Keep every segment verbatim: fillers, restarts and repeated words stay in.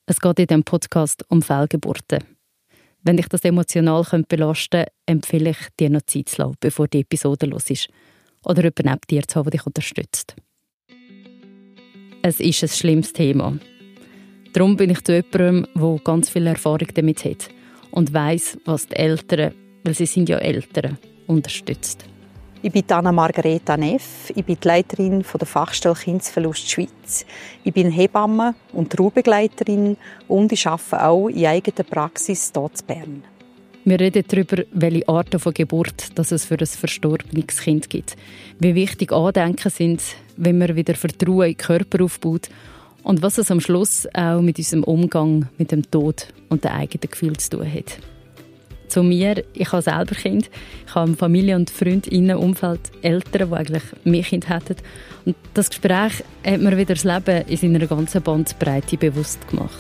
Es geht in diesem Podcast um Fehlgeburten. Wenn dich das emotional belasten könnte, empfehle ich dir noch Zeit zu lassen, bevor die Episode los ist. Oder jemanden neben dir zu haben, der dich unterstützt. Es ist ein schlimmes Thema. Darum bin ich zu jemandem, der ganz viel Erfahrung damit hat und weiss, was die Eltern, weil sie sind ja Eltern, unterstützt. Ich bin Anna Margareta Neff, ich bin die Leiterin der Fachstelle Kindesverlust Schweiz. Ich bin Hebamme und Trauerbegleiterin und ich arbeite auch in eigener Praxis hier in Bern. Wir reden darüber, welche Arten von Geburt dass es für ein verstorbenes Kind gibt, wie wichtig Andenken sind, wenn man wieder Vertrauen in den Körper aufbaut und was es am Schluss auch mit unserem Umgang mit dem Tod und den eigenen Gefühlen zu tun hat. Zu mir, ich habe selber Kind, ich habe Familie und Freundinnen, Umfeld, Eltern, die eigentlich mehr Kinder hätten. Und das Gespräch hat mir wieder das Leben in seiner ganzen Bandbreite bewusst gemacht.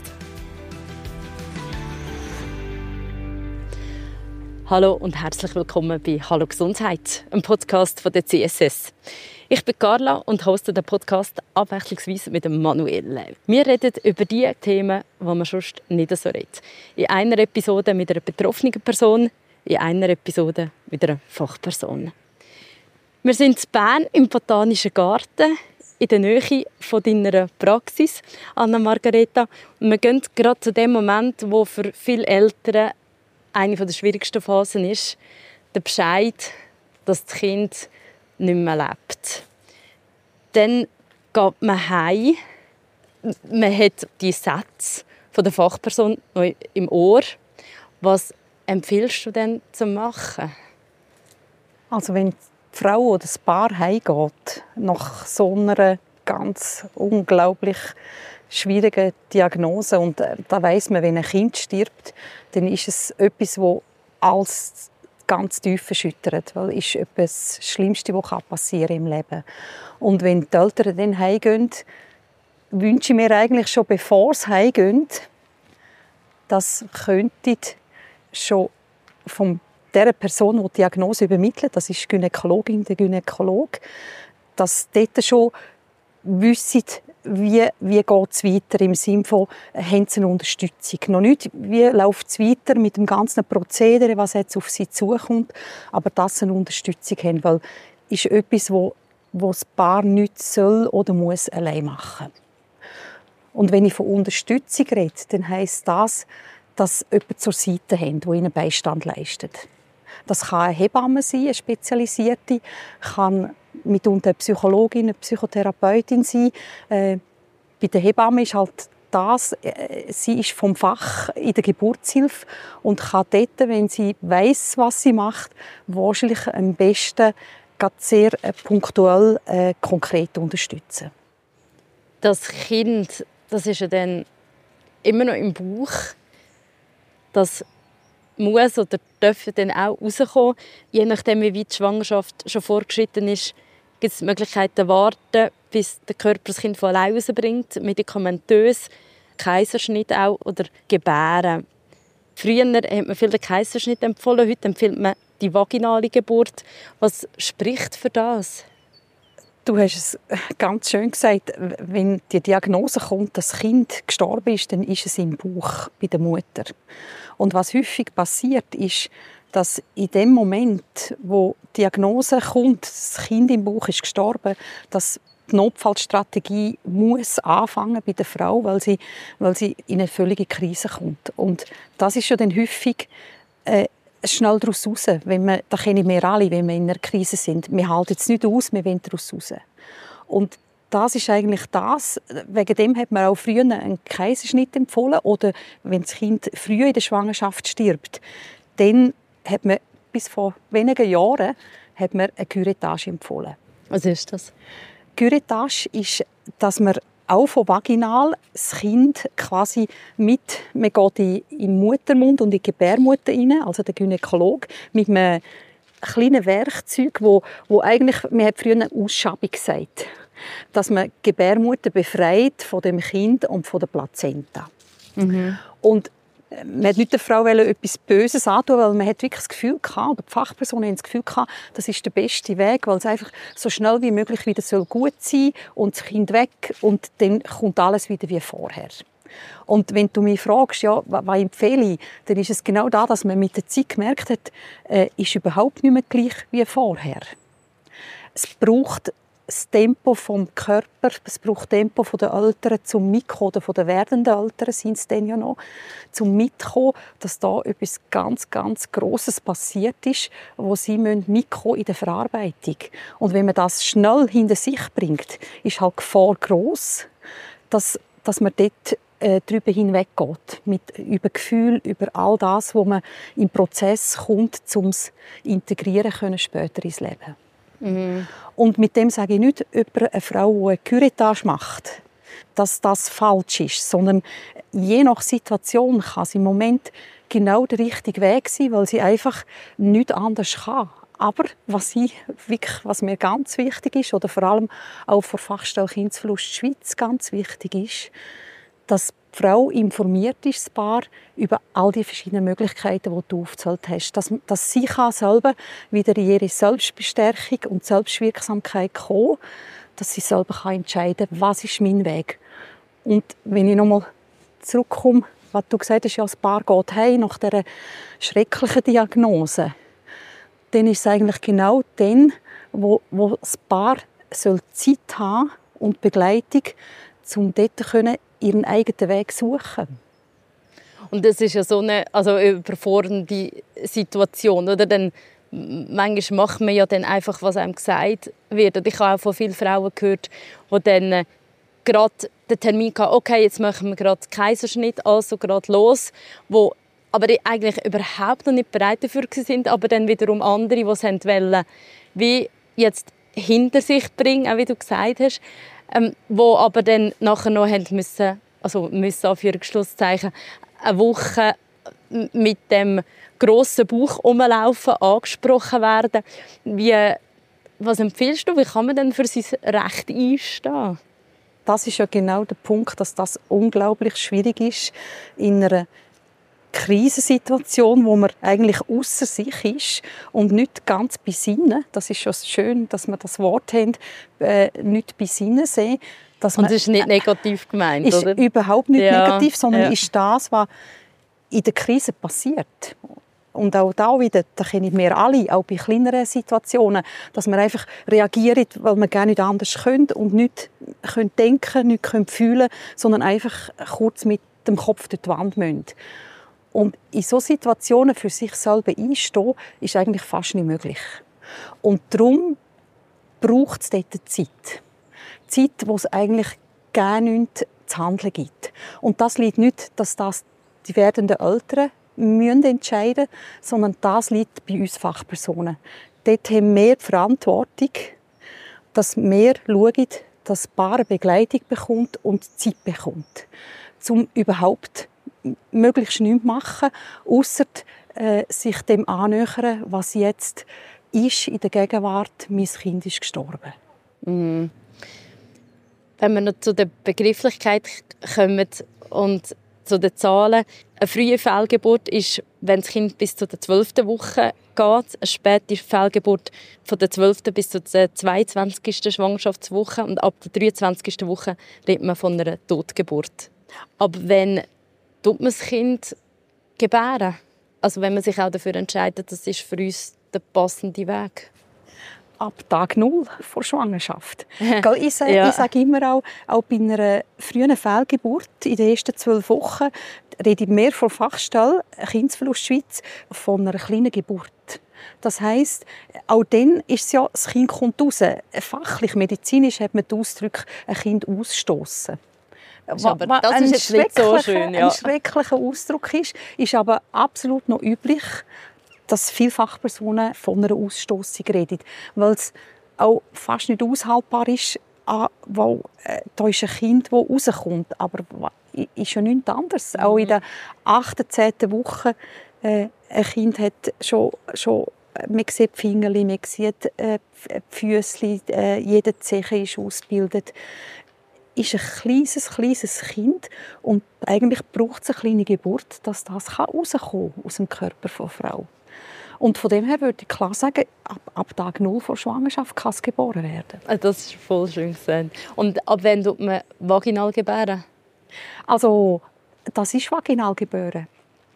Hallo und herzlich willkommen bei «Hallo Gesundheit», einem Podcast von der C S S. Ich bin Carla und hoste den Podcast abwechslungsweise mit dem Manuel. Wir reden über die Themen, die man sonst nicht so redet. In einer Episode mit einer betroffenen Person, in einer Episode mit einer Fachperson. Wir sind in Bern im Botanischen Garten, in der Nähe von deiner Praxis, Anna Margareta. Und wir gehen gerade zu dem Moment, wo für viele Eltern eine der schwierigsten Phasen ist, der Bescheid, dass das Kind nicht mehr lebt. Dann geht man heim. Man hat die Sätze von der Fachperson noch im Ohr. Was empfiehlst du denn zu machen? Also wenn die Frau oder das Paar heimgeht, nach so einer ganz unglaublich schwierige Diagnose und da weiss man, wenn ein Kind stirbt, dann ist es etwas, das alles ganz tief erschüttert, weil es ist etwas das Schlimmste, was passieren im Leben. Und wenn die Eltern dann heimgehen, wünsche ich mir eigentlich schon, bevor sie heimgehen, dass könnte schon von der Person, die die Diagnose übermittelt, das ist die Gynäkologin, der Gynäkologe, dass dort schon wissen, wie, wie geht es weiter im Sinne von, haben sie eine Unterstützung. Noch nicht, wie läuft es weiter mit dem ganzen Prozedere, was jetzt auf sie zukommt, aber dass sie eine Unterstützung haben, weil es ist etwas, wo, wo das Paar nicht soll oder muss allein machen. Und wenn ich von Unterstützung rede, dann heisst das, dass sie jemanden zur Seite haben, der ihnen Beistand leistet. Das kann eine Hebamme sein, eine spezialisierte, kann mitunter eine Psychologin, eine Psychotherapeutin sein. Äh, bei der Hebamme ist halt das, äh, sie ist vom Fach in der Geburtshilfe und kann dort, wenn sie weiss, was sie macht, wahrscheinlich am besten sehr äh, punktuell äh, konkret unterstützen. Das Kind, das ist ja dann immer noch im Bauch. Das muss oder darf dann auch rauskommen. Je nachdem, wie weit die Schwangerschaft schon vorgeschritten ist, gibt es die Möglichkeit zu warten, bis der Körper das Kind von allein rausbringt, medikamentös, Kaiserschnitt auch oder Gebären. Früher hat man viel den Kaiserschnitt empfohlen, heute empfiehlt man die vaginale Geburt. Was spricht für das? Du hast es ganz schön gesagt, wenn die Diagnose kommt, dass das Kind gestorben ist, dann ist es im Bauch bei der Mutter. Und was häufig passiert, ist, dass in dem Moment, wo die Diagnose kommt, das Kind im Bauch ist gestorben, dass die Notfallstrategie muss anfangen bei der Frau, weil sie, weil sie in eine völlige Krise kommt. Und das ist ja dann häufig äh, schnell daraus raus, wenn man, das kennen wir alle, wenn wir in einer Krise sind. Wir halten es nicht aus, wir wollen daraus raus. Und das ist eigentlich das, wegen dem hat man auch früher einen Kaiserschnitt empfohlen oder wenn das Kind früh in der Schwangerschaft stirbt, dann hat man bis vor wenigen Jahren hat man eine Curettage empfohlen. Was ist das? Curettage ist, dass man auch von vaginal das Kind quasi mit, man geht in, in den Muttermund und in die Gebärmutter rein, also der Gynäkologe, mit einem kleinen Werkzeug, wo, wo eigentlich, man hat früher eine Ausschabung gesagt, dass man die Gebärmutter befreit von dem Kind und von der Plazenta. Mhm. Und man hat nicht der Frau etwas Böses antun, weil man hat wirklich das Gefühl gehabt, oder die Fachpersonen haben das Gefühl gehabt, das ist der beste Weg, weil es einfach so schnell wie möglich wieder gut sein soll und das Kind weg und dann kommt alles wieder wie vorher. Und wenn du mich fragst, ja, was empfehle ich, dann ist es genau das, dass man mit der Zeit gemerkt hat, äh, ist überhaupt nicht mehr gleich wie vorher. Es braucht das Tempo vom Körper, es braucht Tempo von der Eltern zum Mitkommen, oder von den werdenden Eltern sind es dann ja noch, zum Mitkommen, dass da etwas ganz, ganz Grosses passiert ist, wo sie mitkommen in der Verarbeitung. Und wenn man das schnell hinter sich bringt, ist halt die Gefahr gross, dass, dass man dort äh, darüber hinweggeht, mit, über Gefühl, über all das, wo man im Prozess kommt, um es integrieren können später ins Leben. Mhm. Und mit dem sage ich nicht, über eine Frau, die eine Curettage macht, dass das falsch ist, sondern je nach Situation kann es im Moment genau der richtige Weg sein, weil sie einfach nichts anderes kann. Aber was, ich, wirklich, was mir ganz wichtig ist, oder vor allem auch vor Fachstelle Kindesverlust Schweiz ganz wichtig ist, dass die Frau informiert ist, das Paar, über all die verschiedenen Möglichkeiten, die du aufgezählt hast. Dass, dass sie kann selber wieder in ihre Selbstbestärkung und Selbstwirksamkeit kommen, dass sie selber kann entscheiden kann, was ist mein Weg. Und wenn ich nochmal zurückkomme, was du gesagt hast, ja, das Paar geht heim nach dieser schrecklichen Diagnose, dann ist es eigentlich genau dann, wo, wo das Paar soll Zeit haben und Begleitung, um dort können ihren eigenen Weg suchen. Und das ist ja so eine also überfordernde Situation, oder? Dann, manchmal macht man ja dann einfach, was einem gesagt wird. Und ich habe auch von vielen Frauen gehört, die dann äh, gerade den Termin hatten, okay, jetzt machen wir gerade Kaiserschnitt, also gerade los, wo aber die eigentlich überhaupt noch nicht bereit dafür sind, aber dann wiederum andere, die es wollen, wie jetzt hinter sich bringen, auch wie du gesagt hast, ähm, wo aber dann nachher noch haben müssen, also müssen Anführungsschlusszeichen, eine Woche mit dem grossen Bauch rumlaufen, angesprochen werden. Wie, was empfiehlst du, wie kann man denn für sein Recht einstehen? Das ist ja genau der Punkt, dass das unglaublich schwierig ist in einer Krisensituation, wo man eigentlich ausser sich ist und nicht ganz besinnen. Das ist schon schön, dass wir das Wort haben, äh, nicht besinnen sehen. Dass und das ist nicht negativ gemeint, ist oder? Überhaupt nicht ja. negativ, sondern ja. ist das, was in der Krise passiert. Und auch da wieder, da kennen wir alle, auch bei kleineren Situationen, dass man einfach reagiert, weil man gar nicht anders können und nicht können denken, nicht können fühlen, sondern einfach kurz mit dem Kopf durch die Wand müssen. Und in solchen Situationen für sich selber einstehen, ist eigentlich fast nicht möglich. Und darum braucht es dort Zeit. Zeit, wo es eigentlich gar nichts zu handeln gibt. Und das liegt nicht, dass das die werdenden Eltern müssen entscheiden, sondern das liegt bei uns Fachpersonen. Dort haben wir die Verantwortung, dass wir schauen, dass das Paar eine Begleitung bekommt und Zeit bekommt, um überhaupt möglichst nichts machen, ausser äh, sich dem annähern, was jetzt ist in der Gegenwart, mein Kind ist gestorben. Mhm. Wenn wir noch zu der Begrifflichkeit kommen und zu den Zahlen. Eine frühe Fehlgeburt ist, wenn das Kind bis zur zwölften Woche geht. Eine späte Fehlgeburt von der zwölften bis zur zweiundzwanzigsten Schwangerschaftswoche. Und ab der dreiundzwanzigsten Woche redet man von einer Totgeburt. Aber wenn tut man das Kind gebären? Also wenn man sich auch dafür entscheidet, das ist für uns der passende Weg. Ab Tag null vor Schwangerschaft. Ich sage, ja. ich sage immer auch, auch bei einer frühen Fehlgeburt in den ersten zwölf Wochen rede ich mehr von Fachstelle Kindesverlust Schweiz von einer kleinen Geburt. Das heisst, auch dann ist es ja, das Kind kommt raus. Fachlich, medizinisch hat man den Ausdruck ein Kind ausstoßen. Aber das ein ist jetzt nicht so schön. Ja. Ein schrecklicher Ausdruck ist, ist aber absolut noch üblich, dass viele Fachpersonen von einer Ausstossung reden, weil es auch fast nicht aushaltbar ist, weil äh, da ist ein Kind, das rauskommt, aber ist ja nichts anderes. Mhm. Auch in der achten, zehnten Woche äh, ein Kind hat schon, schon man sieht die Finger, man sieht äh, die Füße, äh, jede Zeche ist ausgebildet. Ist ein kleines, kleines Kind und eigentlich braucht es eine kleine Geburt, dass das rauskommen kann aus dem Körper der Frau. Und von dem her würde ich klar sagen, ab, ab Tag null vor Schwangerschaft kann es geboren werden. Das ist voll schön gesagt. Und ab wann tut man vaginal gebären? Also, das ist Vaginalgebären.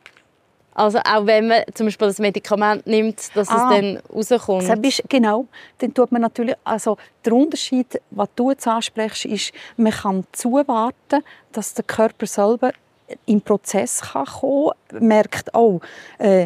Also auch wenn man zum Beispiel das Medikament nimmt, dass ah, es dann rauskommt? Das ist, genau. Dann tut man natürlich, also der Unterschied, was du jetzt ansprichst, ist, man kann zuwarten, dass der Körper selber im Prozess kann kommen kann, merkt, oh, äh,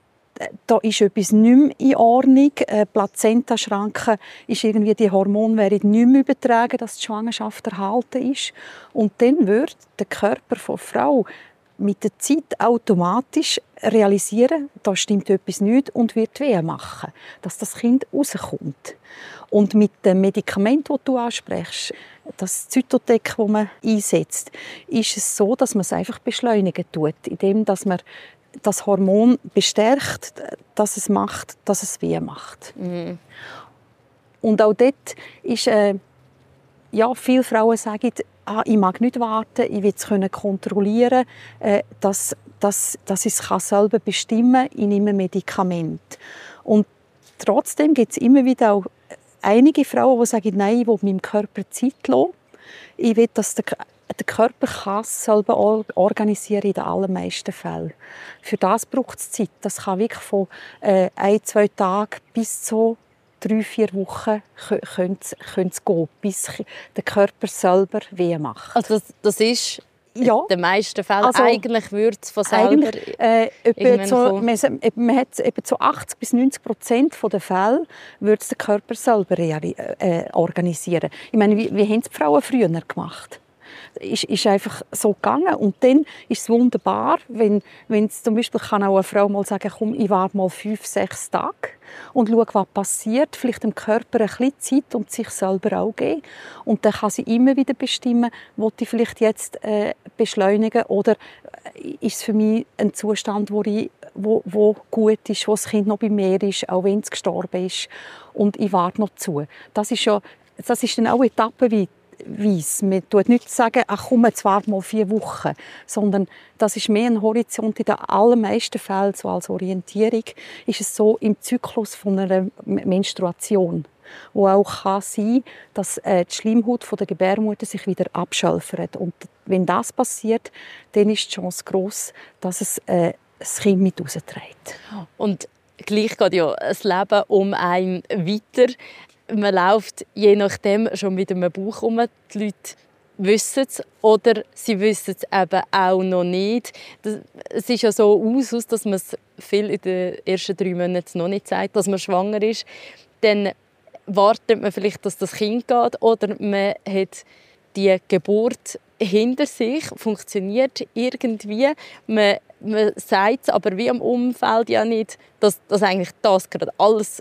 da ist etwas nicht mehr in Ordnung, äh, Plazentaschranke ist irgendwie, die Hormone werden nicht mehr übertragen, dass die Schwangerschaft erhalten ist. Und dann wird der Körper von Frau mit der Zeit automatisch realisieren, da stimmt etwas nicht und wird weh machen, dass das Kind rauskommt. Und mit dem Medikament, das du ansprichst, das Zytotec, das man einsetzt, ist es so, dass man es einfach beschleunigen tut, indem dass man das Hormon bestärkt, dass es macht, dass es weh macht. Mhm. Und auch dort ist, äh, ja, viele Frauen sagen, ah, ich mag nicht warten, ich will es kontrollieren, äh, dass, dass, dass ich es selber bestimmen kann, ich nehme Medikament. Und trotzdem gibt es immer wieder auch einige Frauen, die sagen, nein, ich will meinem Körper Zeit lassen. Ich will, dass der Der Körper kann es selber organisieren in den allermeisten Fällen. Für das braucht es Zeit. Das kann wirklich von äh, ein, zwei Tagen bis zu drei, vier Wochen können es gehen, bis der Körper selber weh macht. Also das, das ist ja. in den meisten Fällen also, eigentlich würde es von selber äh, etwa so, man, man hat etwa zu achtzig bis neunzig Prozent der Fälle würde es der Körper selber äh, organisieren. Ich meine, wie, wie haben es die Frauen früher gemacht? Ist, ist einfach so gegangen. Und dann ist es wunderbar, wenn, wenn zum Beispiel kann auch eine Frau mal sagen, komm, ich warte mal fünf, sechs Tage und schaue, was passiert. Vielleicht dem Körper ein bisschen Zeit und sich selber auch geben. Und dann kann sie immer wieder bestimmen, will ich vielleicht jetzt äh, beschleunigen oder ist es für mich ein Zustand, wo, ich, wo, wo gut ist, wo das Kind noch bei mir ist, auch wenn es gestorben ist. Und ich warte noch zu. Das ist, ja, das ist dann auch etappenweise. Weiss. Man sagt nicht sagen, ach komm, jetzt warte mal vier Wochen, sondern das ist mehr ein Horizont. In den allermeisten Fällen, so als Orientierung, ist es so im Zyklus von einer Menstruation, wo auch kann sein, dass äh, die Schleimhaut von der Gebärmutter sich wieder abschöpft. Und wenn das passiert, dann ist die Chance gross, dass es äh, das Kind mit rausträgt. Und gleich geht ja das Leben um einen weiter. Man läuft je nachdem schon mit einem Bauch herum. Die Leute wissen es oder sie wissen es eben auch noch nicht. Das, es sieht ja so aus, dass man es viel in den ersten drei Monaten noch nicht sagt, dass man schwanger ist. Dann wartet man vielleicht, dass das Kind geht oder man hat die Geburt hinter sich, funktioniert irgendwie. Man, man sagt es aber wie am Umfeld ja nicht, dass, dass eigentlich das gerade alles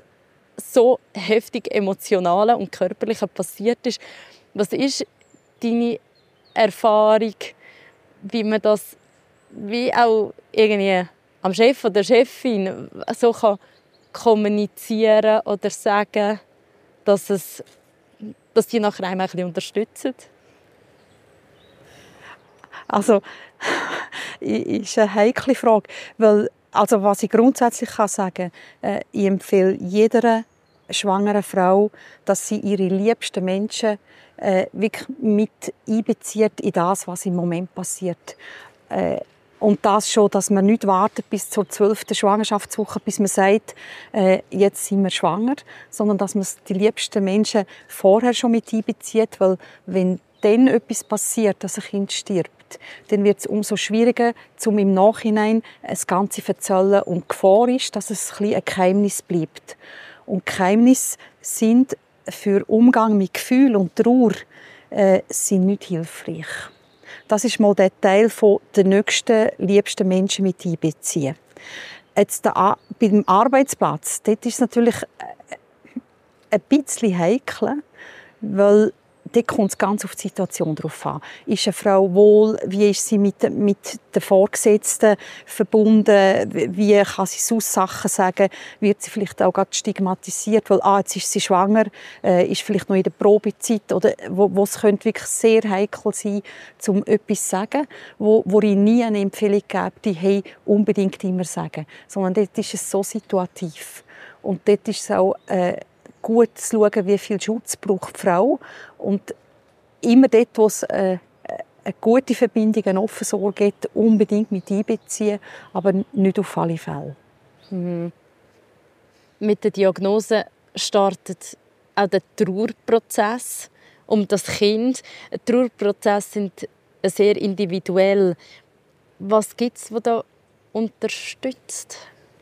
so heftig emotionale und körperliche passiert ist. Was ist deine Erfahrung, wie man das wie auch irgendwie am Chef oder der Chefin so kann kommunizieren oder sagen, dass, es, dass die nachher einem ein bisschen unterstützen? Also, ist eine heikle Frage, weil also was ich grundsätzlich kann sagen, äh, ich empfehle jeder schwangeren Frau, dass sie ihre liebsten Menschen äh, wirklich mit einbezieht in das, was im Moment passiert. Äh, und das schon, dass man nicht wartet bis zur zwölften Schwangerschaftswoche, bis man sagt, äh, jetzt sind wir schwanger, sondern dass man die liebsten Menschen vorher schon mit einbezieht, weil wenn dann etwas passiert, dass ein Kind stirbt, dann wird es umso schwieriger, um im Nachhinein das Ganze zu erzählen. Und die Gefahr ist, dass es ein, ein Geheimnis bleibt. Und Geheimnisse sind für Umgang mit Gefühl und Trauer äh, sind nicht hilfreich. Das ist mal der Teil von den nächsten, liebsten Menschen mit einbeziehen. Jetzt da, beim Arbeitsplatz, dort ist es natürlich ein bisschen heikel, weil dort kommt es ganz auf die Situation drauf an. Ist eine Frau wohl? Wie ist sie mit, mit den Vorgesetzten verbunden? Wie kann sie sonst Sachen sagen? Wird sie vielleicht auch gerade stigmatisiert, weil ah, jetzt ist sie schwanger, äh, ist vielleicht noch in der Probezeit? Oder wo, wo es könnte wirklich sehr heikel sein, um etwas zu sagen, wo, wo ich nie eine Empfehlung gebe, die hey, unbedingt immer sagen. Sondern dort ist es so situativ. Und dort ist es auch äh, gut zu schauen, wie viel Schutz braucht die Frau. Und immer dort, wo es äh, eine gute Verbindung, eine offene Sorge gibt, unbedingt mit einbeziehen, aber nicht auf alle Fälle. Mhm. Mit der Diagnose startet auch der Trauerprozess um das Kind. Trauerprozesse sind sehr individuell. Was gibt es, was da unterstützt?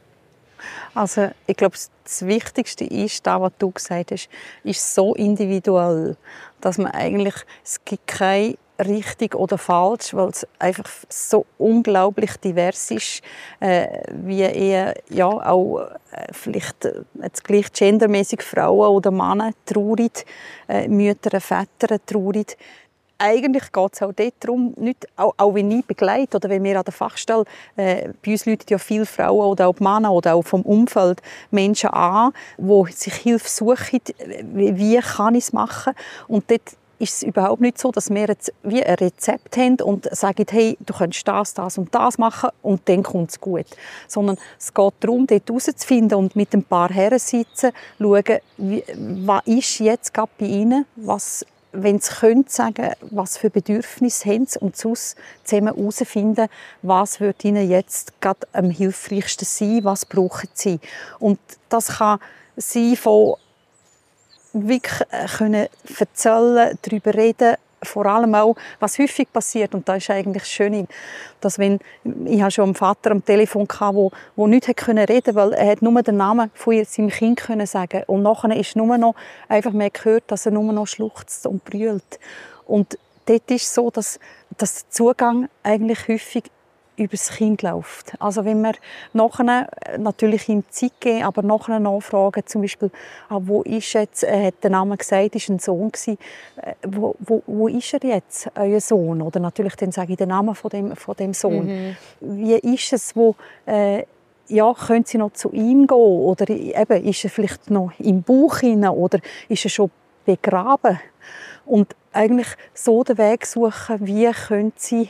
Also ich glaube, das Wichtigste ist, das, was du gesagt hast, ist so individuell, dass man eigentlich, es gibt kein richtig oder falsch, weil es einfach so unglaublich divers ist, äh, wie eher ja auch äh, vielleicht äh, jetzt gleich gendermäßig Frauen oder Männer traurig, äh, Mütter, Väter traurig. Eigentlich geht es auch dort darum, nicht, auch, auch wenn ich begleite oder wenn wir an der Fachstelle, äh, bei uns läuten ja viele Frauen oder auch Männer oder auch vom Umfeld Menschen an, die sich Hilfe suchen, wie, wie kann ich es machen. Und dort ist es überhaupt nicht so, dass wir jetzt wie ein Rezept haben und sagen, hey, du kannst das, das und das machen und dann kommt es gut. Sondern es geht darum, dort herauszufinden und mit ein paar Herren sitzen, schauen, wie, was ist jetzt gerade bei ihnen, was wenn sie können, sagen, was für Bedürfnisse haben sie und sonst zusammen herausfinden, was wird ihnen jetzt gerade am hilfreichsten sein, was brauchen sie. Und das kann sein von wirklich können erzählen, darüber reden, vor allem auch, was häufig passiert, und das ist eigentlich schön, dass wenn, ich hatte schon einen Vater am Telefon, der, der nicht reden konnte, weil er nur den Namen von seinem Kind können sagen und nachher ist nur noch einfach mehr gehört, dass er nur noch schluchzt und brüllt. Und dort ist es so, dass, dass der Zugang eigentlich häufig über das Kind läuft. Also wenn wir nachher natürlich ihm Zeit geben, aber nachher nachfragen, zum Beispiel, ah, wo ist jetzt, er hat den Namen gesagt, ist ein Sohn gewesen, wo, wo, wo ist er jetzt, euer Sohn? Oder natürlich dann sage ich den Namen von dem, von dem Sohn. Mhm. Wie ist es, wo, äh, ja, können Sie noch zu ihm gehen? Oder eben, ist er vielleicht noch im Bauch hinein oder ist er schon begraben? Und eigentlich so den Weg suchen, wie können Sie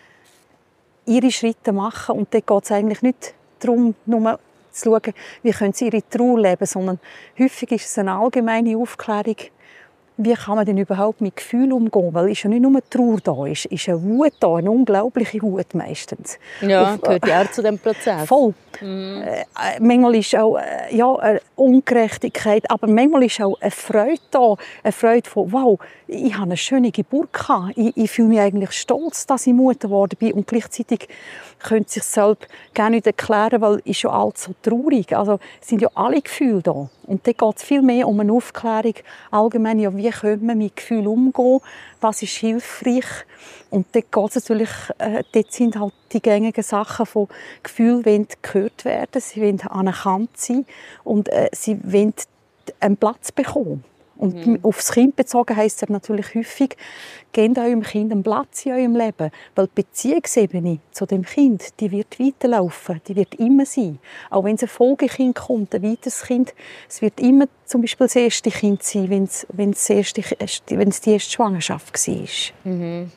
ihre Schritte machen. Und dort geht es eigentlich nicht darum, nur zu schauen, wie können sie ihre Trauer leben, sondern häufig ist es eine allgemeine Aufklärung, wie kann man denn überhaupt mit Gefühlen umgehen? Weil es ja nicht nur Trauer da, ist, ist eine Wut da, eine unglaubliche Wut meistens. Ja, Auf, gehört ja auch zu dem Prozess. Voll. Mhm. Äh, manchmal ist auch äh, ja, eine Ungerechtigkeit, aber manchmal ist auch eine Freude da, eine Freude von, wow, ich habe eine schöne Geburt gehabt. Ich, ich fühle mich eigentlich stolz, dass ich Mutter geworden bin, und gleichzeitig könnte sich selbst gar nicht erklären, weil es schon alles so traurig. Also es sind ja alle Gefühle da. Und dort geht es viel mehr um eine Aufklärung allgemein, ja, wie können wir mit Gefühlen umgehen, was ist hilfreich. Und dort geht es natürlich, äh, dort sind halt die gängigen Sachen von Gefühlen wollen gehört werden, sie wollen anerkannt sein und äh, sie wollen einen Platz bekommen. Und mhm. aufs Kind bezogen heisst es natürlich häufig, gebt eurem Kind einen Platz in eurem Leben. Weil die Beziehungsebene zu dem Kind, die wird weiterlaufen, die wird immer sein. Auch wenn es ein Folgekind kommt, ein weiteres Kind, es wird immer zum Beispiel das erste Kind sein, wenn es, wenn es, erste, wenn es die erste Schwangerschaft war. Mhm.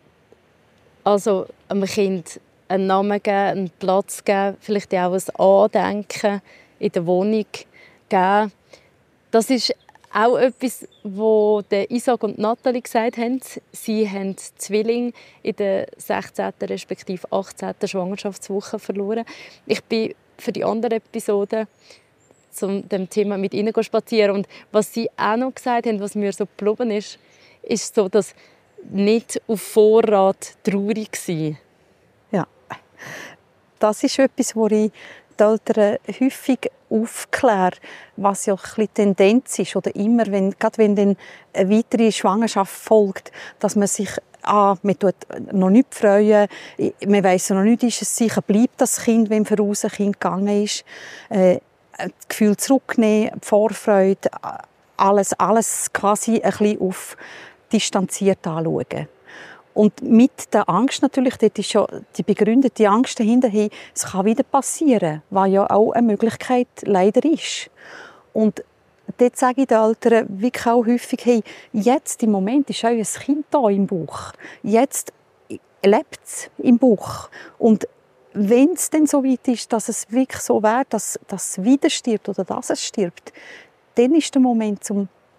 Also einem Kind einen Namen geben, einen Platz geben, vielleicht auch ein Andenken in der Wohnung geben. Das ist auch etwas, was Isaac und Nathalie gesagt haben. Sie haben Zwillinge in der sechzehnten respektive achtzehnten Schwangerschaftswoche verloren. Ich bin für die andere Episode zum dem Thema mit ihnen spazieren. Und was sie auch noch gesagt haben, was mir so geblieben ist, ist so, dass nicht auf Vorrat traurig sein. Ja, das ist etwas, wo ich die Eltern häufig aufkläre, was ja ein bisschen Tendenz ist, oder immer, wenn, gerade wenn dann eine weitere Schwangerschaft folgt, dass man sich ah, man tut noch nicht freuen, man weiss noch nicht, ist es sicher, bleibt das Kind, wenn voraus ein Kind gegangen ist, äh, das Gefühl zurücknehmen, die Vorfreude, alles, alles quasi ein bisschen auf distanziert anschauen. Und mit der Angst natürlich, dort ist schon die begründete Angst dahinter, hey, es kann wieder passieren, was ja auch eine Möglichkeit leider ist. Und dort sage ich den Eltern wirklich auch häufig, hey, jetzt im Moment ist euer Kind da im Bauch. Jetzt lebt es im Bauch. Und wenn es dann so weit ist, dass es wirklich so wäre, dass, dass es wieder stirbt oder dass es stirbt, dann ist der Moment, um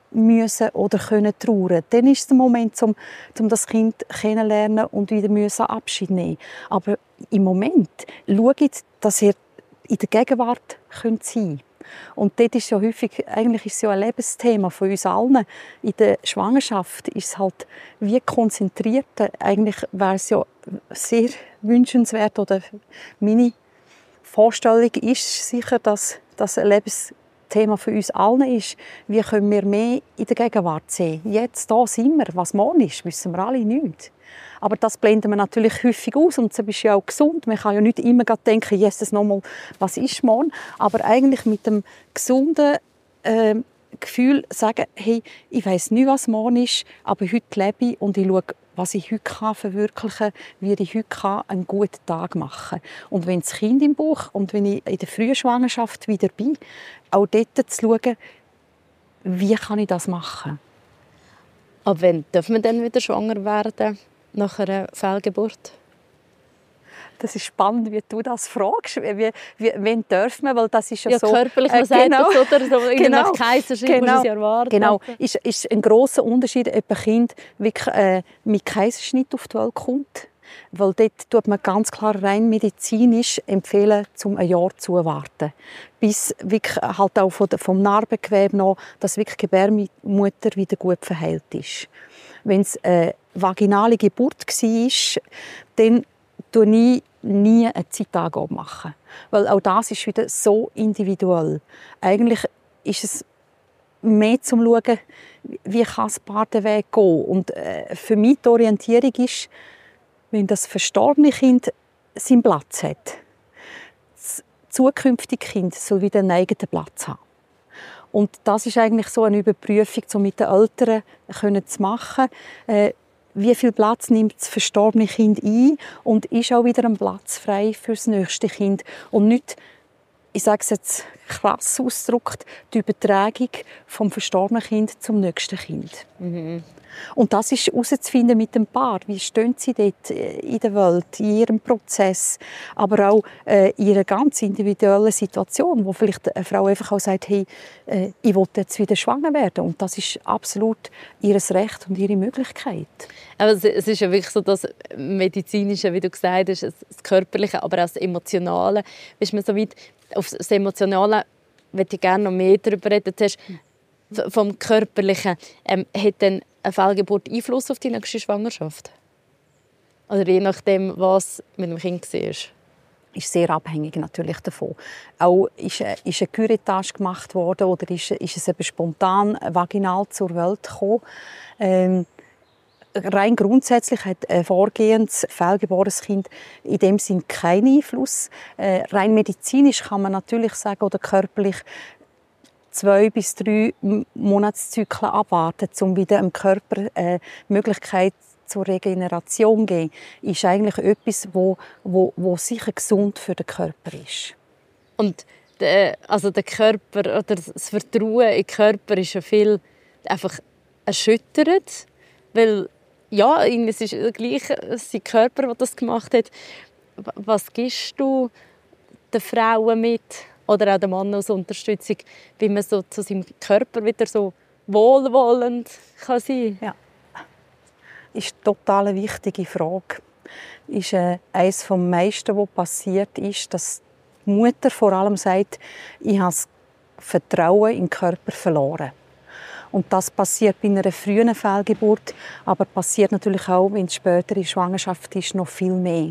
müssen oder können trauern. Dann ist der Moment, um, um das Kind kennenzulernen und wieder müssen Abschied nehmen. Aber im Moment schaut, dass ihr in der Gegenwart sein könnt. Und dort ist ja häufig, eigentlich ist es ja ein Lebensthema von uns allen. In der Schwangerschaft ist es halt wie konzentriert. Eigentlich wäre es ja sehr wünschenswert, oder meine Vorstellung ist sicher, dass das ein Lebensthema für uns allen ist. Wie können wir mehr in der Gegenwart sehen? Jetzt, da sind wir. Was morgen ist, wissen wir alle nicht. Aber das blenden wir natürlich häufig aus und so bist ja auch gesund. Man kann ja nicht immer denken, Jesus, nochmal, was ist morgen? Aber eigentlich mit dem gesunden äh, Gefühl sagen, hey, ich weiss nicht, was morgen ist, aber heute lebe ich und ich schaue, was ich heute kann verwirklichen kann, wie ich heute kann, einen guten Tag machen kann. Und wenn das Kind im Bauch und wenn ich in der frühen Schwangerschaft wieder bin, auch dort zu schauen, wie kann ich das machen? Ab wann darf man dann wieder schwanger werden? Nach einer Fehlgeburt? Das ist spannend, wie du das fragst. Wie, wie, wen darf man? Weil das ist ja, ja so... körperlich, man äh, sagt genau, das, oder? So, genau, nach Kaiserschnitt genau, muss es erwarten. Genau, ist, ist ein grosser Unterschied, ob ein Kind wirklich, äh, mit Kaiserschnitt auf die Welt kommt. Weil dort tut man ganz klar rein medizinisch empfehlen, um ein Jahr zu warten. Bis wirklich halt auch vom Narbengewebe noch, dass wirklich die Gebärmutter wieder gut verheilt ist. Wenn es eine vaginale Geburt war, dann mache ich nie eine Zeitangabe machen. Weil auch das ist wieder so individuell. Eigentlich ist es mehr zum Schauen, wie kann das Paar den Weg gehen. Und äh, für mich die Orientierung ist, wenn das verstorbene Kind seinen Platz hat, das zukünftige Kind soll wieder einen eigenen Platz haben. Und das ist eigentlich so eine Überprüfung, um mit den Eltern zu machen. Äh, wie viel Platz nimmt das verstorbene Kind ein und ist auch wieder ein Platz frei für das nächste Kind. Und nicht, ich sage es jetzt krass ausgedrückt, die Übertragung vom verstorbenen Kind zum nächsten Kind. Mhm. Und das ist herauszufinden mit dem Paar. Wie stehen sie dort in der Welt, in ihrem Prozess, aber auch äh, in ihrer ganz individuellen Situation, wo vielleicht eine Frau einfach auch sagt, hey, äh, ich will jetzt wieder schwanger werden. Und das ist absolut ihr Recht und ihre Möglichkeit. Aber es ist ja wirklich so, das Medizinische, wie du gesagt hast, das Körperliche, aber auch das Emotionale. Bist du so weit, auf das Emotionale würde ich gerne noch mehr darüber reden. Zuerst vom Körperlichen. Ähm, hat dann eine Fehlgeburt Einfluss auf die nächste Schwangerschaft? Oder je nachdem, was mit dem Kind war? Ist sehr abhängig natürlich davon. Auch ist, ist eine Curettage gemacht worden oder ist, ist es eben spontan vaginal zur Welt gekommen. Ähm, rein grundsätzlich hat ein vorgehendes fehlgeborenes Kind in dem Sinn keinen Einfluss. Äh, rein medizinisch kann man natürlich sagen, oder körperlich, zwei bis drei Monatszyklen abwarten, um wieder dem Körper äh, Möglichkeit zur Regeneration zu geben, ist eigentlich etwas, wo, wo, wo sicher gesund für den Körper ist. Und der, also der Körper oder das Vertrauen in den Körper ist ja viel einfach erschüttert, weil ja, es ist gleich sein Körper, der das gemacht hat. Was gibst du den Frauen mit? Oder auch der Mann als Unterstützung, wie man so zu seinem Körper wieder so wohlwollend kann sein kann? Ja, ist eine total wichtige Frage. Ist äh, eines vom meisten, was passiert ist, dass die Mutter vor allem sagt, ich habe das Vertrauen in den Körper verloren. Und das passiert bei einer frühen Fehlgeburt, aber passiert natürlich auch, wenn es später in der Schwangerschaft ist, noch viel mehr.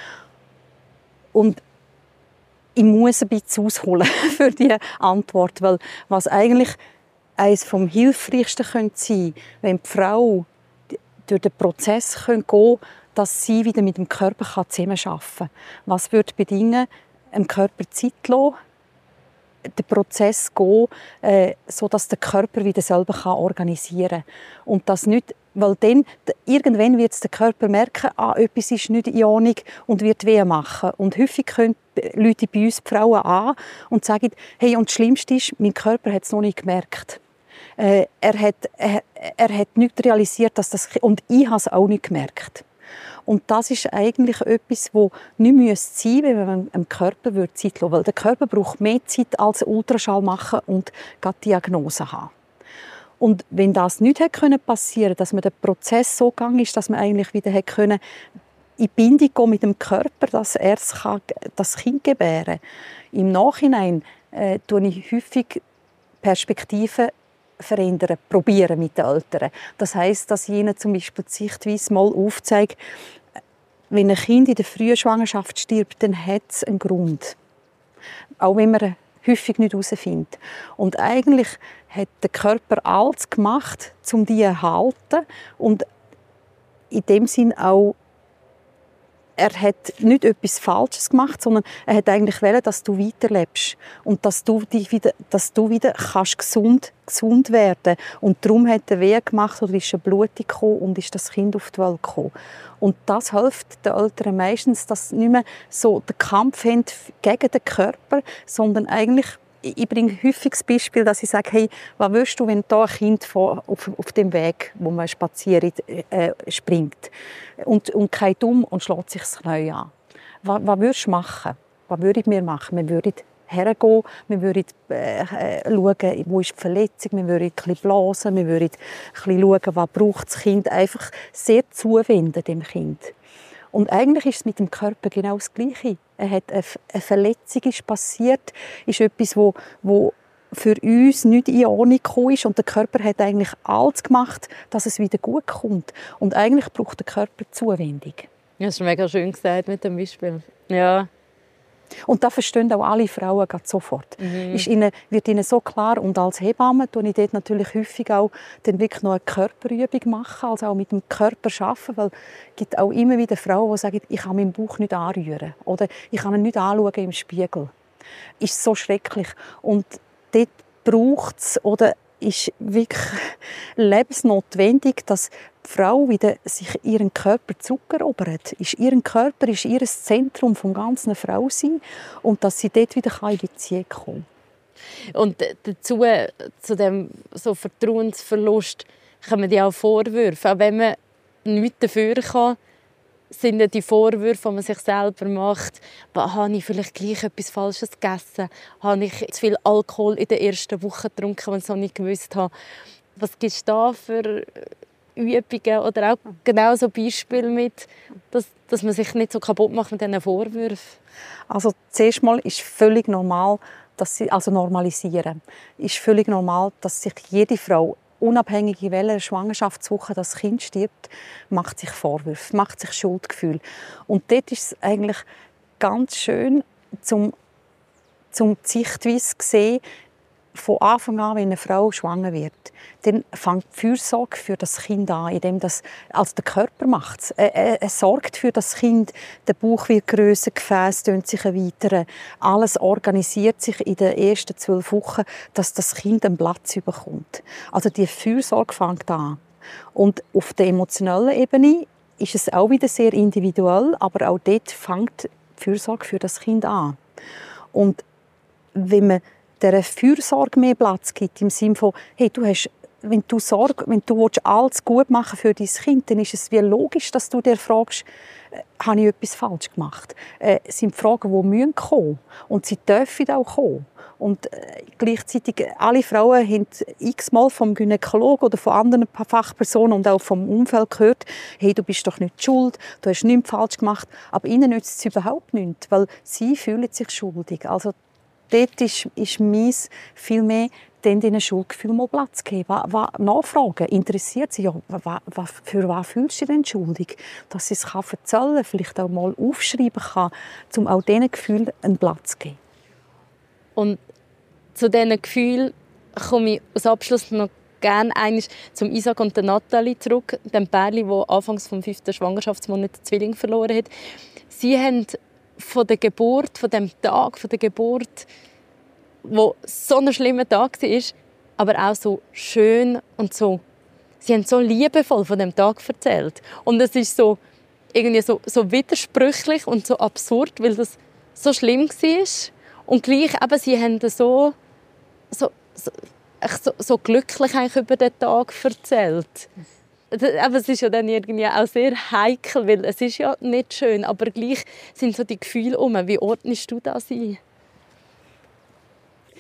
Und ich muss ein bisschen ausholen für diese Antwort, weil was eigentlich eines vom Hilfreichsten sein könnte, wenn die Frau durch den Prozess gehen kann, dass sie wieder mit dem Körper zusammenarbeiten kann. Was würde bedingen, dem Körper Zeit lassen, den Prozess gehen, äh, sodass der Körper wieder selber kann organisieren kann. Und das nicht, weil dann, irgendwann wird der Körper merken, ah, etwas ist nicht in Ordnung und wird weh machen. Und häufig können Leute bei uns, die Frauen, an und sagen, hey, und das Schlimmste ist, mein Körper hat es noch nicht gemerkt. Äh, er, hat, er, er hat nicht realisiert, dass das... Und ich habe es auch nicht gemerkt. Und das ist eigentlich etwas, das nicht sein müsste, wenn man dem Körper Zeit lassen würde. Weil der Körper braucht mehr Zeit als Ultraschall machen und die Diagnose haben. Und wenn das nicht hätte passieren können, dass man der Prozess so gegangen ist, dass man eigentlich wieder hätte können, in Bindung gehen mit dem Körper, dass er das Kind gebären kann. Im Nachhinein äh, tue ich häufig Perspektiven verändern, probieren mit den Eltern. Das heisst, dass ich ihnen zum Beispiel die Sichtweise mal aufzeige, wenn ein Kind in der frühen Schwangerschaft stirbt, dann hat es einen Grund. Auch wenn man häufig nicht herausfindet. Und eigentlich hat der Körper alles gemacht, um die zu erhalten. Und in dem Sinn auch, er hat nicht etwas Falsches gemacht, sondern er hat eigentlich wollen, dass du weiterlebst und dass du, dich wieder, dass du wieder kannst gesund, gesund werden. Und darum hat er Wehe gemacht oder ist eine Blutung gekommen und ist das Kind auf die Welt gekommen. Und das hilft den Eltern meistens, dass sie nicht mehr so den Kampf haben gegen den Körper, sondern eigentlich, ich bringe häufig das Beispiel, dass ich sage, hey, was willst du, wenn da ein Kind vor, auf, auf dem Weg, wo man spaziert, äh, springt und, und geht um und schlägt sich das Knie an? Was, was würdest du machen? Was würde ich mir machen? Wir würden hergehen, wir würden äh, schauen, wo ist die Verletzung, wir würden ein bisschen blasen, wir würden ein bisschen schauen, was braucht das Kind, einfach sehr zuwenden dem Kind. Und eigentlich ist es mit dem Körper genau das Gleiche. Er hat eine Verletzung ist passiert, ist etwas, wo, wo für uns nicht in Ordnung gekommen ist. Und der Körper hat eigentlich alles gemacht, dass es wieder gut kommt. Und eigentlich braucht der Körper Zuwendung. Ja, das ist mega schön gesagt mit dem Beispiel. Ja. Und das verstehen auch alle Frauen sofort. Mhm. Ist ihnen, wird ihnen so klar. Und als Hebamme tue ich dort natürlich häufig auch dann wirklich noch eine Körperübung machen, also auch mit dem Körper arbeiten, weil es gibt auch immer wieder Frauen, die sagen, ich kann meinen Bauch nicht anrühren oder ich kann ihn nicht anschauen im Spiegel. Ist so schrecklich. Und dort braucht es oder ist wirklich lebensnotwendig, dass die Frau wieder sich ihren Körper zurückerobert. Ist ihren Körper ist ihr Zentrum vom ganzen Frausein und dass sie dort wieder in Beziehung kommen kann. Und dazu, zu dem so Vertrauensverlust, kommen ja auch Vorwürfe. Auch wenn man nichts dafür kann, sind ja die Vorwürfe, die man sich selber macht. Habe ich vielleicht gleich etwas Falsches gegessen? Habe ich zu viel Alkohol in der ersten Woche getrunken, wenn ich es noch nicht gewusst habe? Was gibt es da für Übungen oder auch genau so Beispiele mit, dass, dass man sich nicht so kaputt macht mit diesen Vorwürfen? Also zuerst mal ist völlig normal, dass sie, also normalisieren, ist völlig normal, dass sich jede Frau unabhängig in welcher Schwangerschaftswoche das Kind stirbt, macht sich Vorwürfe, macht sich Schuldgefühl. Und dort ist es eigentlich ganz schön, zum, zum die Sichtweise zu sehen, von Anfang an, wenn eine Frau schwanger wird, dann fängt die Fürsorge für das Kind an, indem das, also der Körper macht es. Er, er, er sorgt für das Kind, der Bauch wird grösser, Gefäß tönt sich erweitern. Alles organisiert sich in den ersten zwölf Wochen, dass das Kind einen Platz bekommt. Also die Fürsorge fängt an. Und auf der emotionalen Ebene ist es auch wieder sehr individuell, aber auch dort fängt die Fürsorge für das Kind an. Und wenn man der Fürsorge mehr Platz gibt, im Sinne von, hey, du hast, wenn du Sorge, wenn du alles gut machen für dein Kind, dann ist es wie logisch, dass du dir fragst, äh, habe ich etwas falsch gemacht? Äh, es sind Fragen, die müssen kommen. Und sie dürfen auch kommen. Und äh, gleichzeitig, alle Frauen haben x-mal vom Gynäkologen oder von anderen Fachpersonen und auch vom Umfeld gehört, hey, du bist doch nicht schuld, du hast nichts falsch gemacht. Aber ihnen nützt es überhaupt nichts, weil sie fühlen sich schuldig. Also, dort ist, ist meins viel mehr, dann diesen Schuldgefühl mal Platz geben. Was, was, nachfragen, interessiert sie, ja, was, was, für was fühlst du dich denn schuldig? Dass sie es erzählen kann, vielleicht auch mal aufschreiben kann, um auch diesen Gefühlen einen Platz zu geben. Und zu diesen Gefühlen komme ich als Abschluss noch gerne einmal zum Isaac und der Nathalie zurück, dem Pärchen, das anfangs vom fünften Schwangerschaftsmonat den Zwilling verloren hat. Sie haben von der Geburt, von dem Tag, von der Geburt, wo so ein schlimmer Tag war, aber auch so schön und so. Sie haben so liebevoll von dem Tag erzählt. Und es ist so irgendwie so, so widersprüchlich und so absurd, weil das so schlimm war. Und gleich eben, sie haben so, so, so, so, so glücklich eigentlich über den Tag erzählt. Aber es ist ja dann irgendwie auch sehr heikel, weil es ist ja nicht schön, aber gleich sind so die Gefühle um. Wie ordnest du das ein?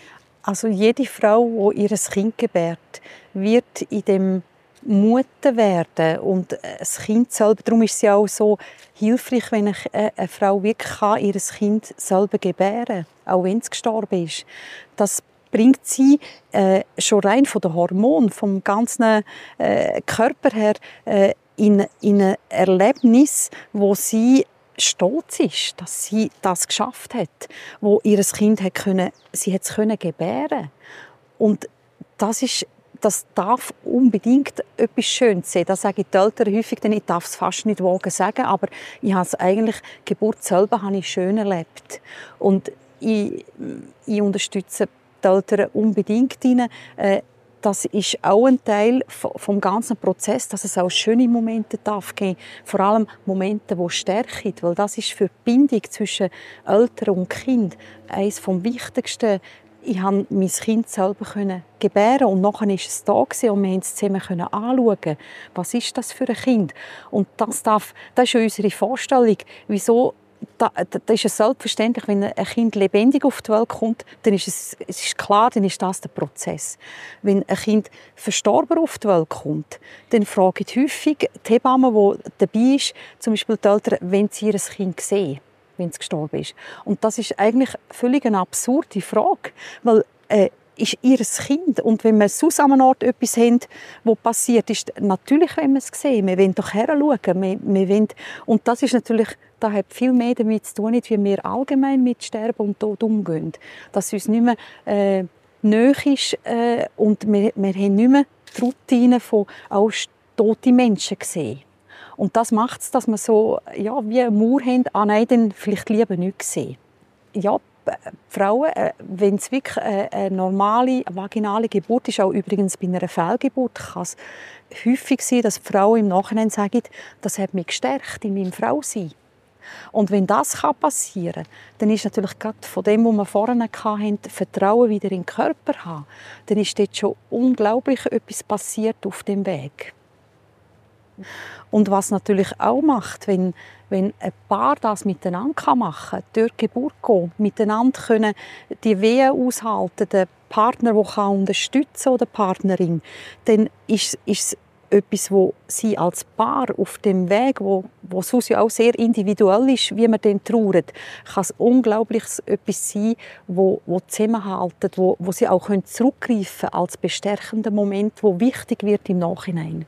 Also jede Frau, die ihr Kind gebärt, wird in dem Mutter werden und das Kind selber. Darum ist es ja auch so hilfreich, wenn eine, eine Frau wirklich kann, ihr Kind selber gebären kann, auch wenn es gestorben ist. Das bringt sie äh, schon rein von den Hormonen, vom ganzen äh, Körper her äh, in, in ein Erlebnis, wo sie stolz ist, dass sie das geschafft hat, wo ihr Kind hat können, sie hat es können gebären. Und das ist, das darf unbedingt etwas Schönes sein. Das sagen die Eltern häufig, denn ich darf es fast nicht wagen sagen, aber ich habe es eigentlich, die Geburt selber habe ich schön erlebt. Und ich, ich unterstütze die Eltern unbedingt rein. Äh, Das ist auch ein Teil vom ganzen Prozess, dass es auch schöne Momente darf geben, vor allem Momente, die stärken, weil das ist für die Bindung zwischen Eltern und Kind eines vom Wichtigsten. Ich konnte mein Kind selber gebären und nachher war es da und wir konnten es zusammen anschauen. Was ist das für ein Kind? Und das, darf, das ist unsere Vorstellung, wieso. Da, da ist es selbstverständlich, wenn ein Kind lebendig auf die Welt kommt, dann ist es, es ist klar, dann ist das der Prozess. Wenn ein Kind verstorben auf die Welt kommt, dann fragen häufig die Hebamme, die dabei ist, zum Beispiel die Eltern, wenn sie ihr Kind sehen, wenn es gestorben ist. Und das ist eigentlich völlig eine absurde Frage, weil äh, ist ihr Kind. Und wenn wir sonst an einem Ort etwas haben, was passiert ist, natürlich wollen wir es sehen. Wir wollen doch heranschauen. Wir, wir wollen, und das ist natürlich, das hat viel mehr damit zu tun, wie wir allgemein mit Sterben und Tod umgehen. Dass uns nicht mehr äh, nahe ist äh, und wir, wir haben nicht mehr die Routine von auch tote Menschen sehen. Und das macht es, dass wir so ja, wie eine Mauer haben, ah nein, dann vielleicht lieber nicht sehen. Ja, Frauen, wenn es wirklich eine normale vaginale Geburt ist, auch übrigens bei einer Fehlgeburt, kann es häufig sein, dass Frauen im Nachhinein sagen, das hat mich gestärkt in meinem Frausein. Und wenn das passieren kann, dann ist natürlich gerade von dem, was wir vorhin hatten, Vertrauen wieder in den Körper haben, dann ist dort schon unglaublich etwas passiert auf dem Weg. Und was natürlich auch macht, wenn, wenn ein Paar das miteinander machen kann, durch die Geburt gehen, miteinander können die Wehen aushalten, den Partner, der kann unterstützen oder die Partnerin, dann ist, ist es etwas, wo sie als Paar auf dem Weg, wo, wo sonst ja auch sehr individuell ist, wie man den trauert, kann es unglaublich etwas sein, wo, wo zusammenhalten, wo, wo sie auch zurückgreifen können als bestärkender Moment, wo wichtig wird im Nachhinein.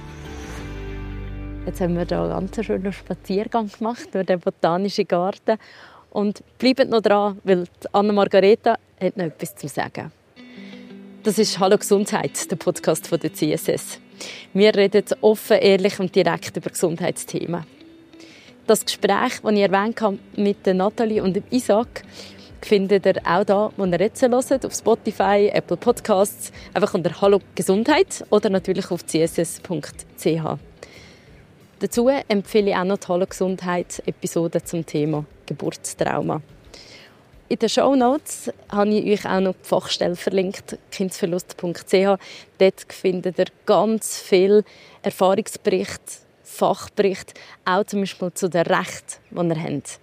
Jetzt haben wir hier einen ganz schönen Spaziergang gemacht durch den Botanischen Garten. Und bleibt noch dran, weil Anna-Margareta hat noch etwas zu sagen. Das ist «Hallo Gesundheit», der Podcast von der C S S. Wir reden offen, ehrlich und direkt über Gesundheitsthemen. Das Gespräch, das ich erwähnt habe mit Nathalie und Isaac, findet ihr auch da, wo ihr jetzt hört, auf Spotify, Apple Podcasts, einfach unter «Hallo Gesundheit» oder natürlich auf c s s punkt c h. Dazu empfehle ich auch noch die «Hallo Gesundheit»-Episode zum Thema Geburtstrauma. In den Shownotes habe ich euch auch noch die Fachstelle verlinkt, kindsverlust punkt c h. Dort findet ihr ganz viele Erfahrungsberichte, Fachberichte, auch zum Beispiel zu den Rechten, die ihr habt.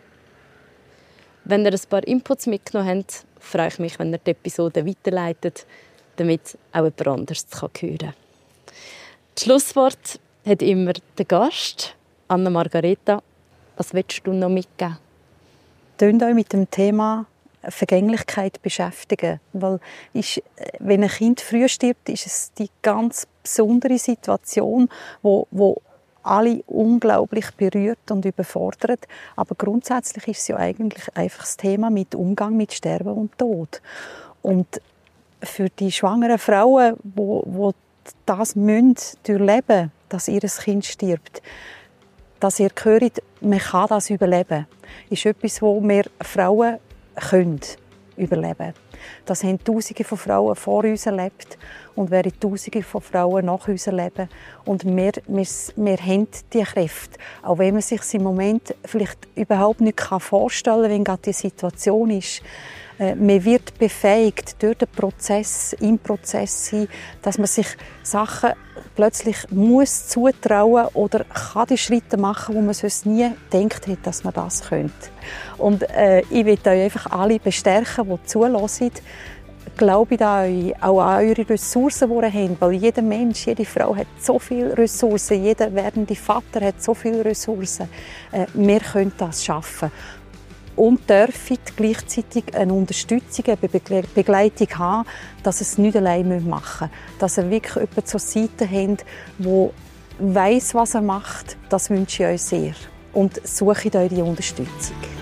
Wenn ihr ein paar Inputs mitgenommen habt, freue ich mich, wenn ihr die Episode weiterleitet, damit auch jemand anderes hören kann. Das Schlusswort hat immer der Gast, Anna-Margareta. Was willst du noch mitgeben? Tönt euch mit dem Thema Vergänglichkeit beschäftigen. Weil ist, wenn ein Kind früh stirbt, ist es die ganz besondere Situation, wo, wo alle unglaublich berührt und überfordert. Aber grundsätzlich ist es ja eigentlich einfach das Thema mit Umgang mit Sterben und Tod. Und für die schwangeren Frauen, wo, wo das müssen durchleben, dass ihr Kind stirbt, dass ihr hört, man kann das überleben, ist etwas, wo wir Frauen können überleben. Das haben Tausende von Frauen vor uns erlebt und werden Tausende von Frauen nach uns erleben. Und wir, wir, wir haben diese Kräfte. Auch wenn man sich im Moment vielleicht überhaupt nicht vorstellen kann, wenn gerade die Situation ist. Man wird befähigt durch den Prozess, im Prozess sein, dass man sich Sachen plötzlich muss zutrauen oder kann die Schritte machen, wo man sonst nie gedacht hätte, dass man das könnte. Und äh, ich will euch einfach alle bestärken, die zuhören, Glaubt an euch, auch an eure Ressourcen, die ihr habt. Weil jeder Mensch, jede Frau hat so viele Ressourcen. Jeder werdende Vater hat so viele Ressourcen. Äh, wir können das schaffen. Und dürfen gleichzeitig eine Unterstützung, eine Begleitung haben, dass es nicht allein machen müsst. Dass ihr wirklich jemanden zur Seite habt, der weiss, was er macht. Das wünsche ich euch sehr. Und sucht euch die Unterstützung.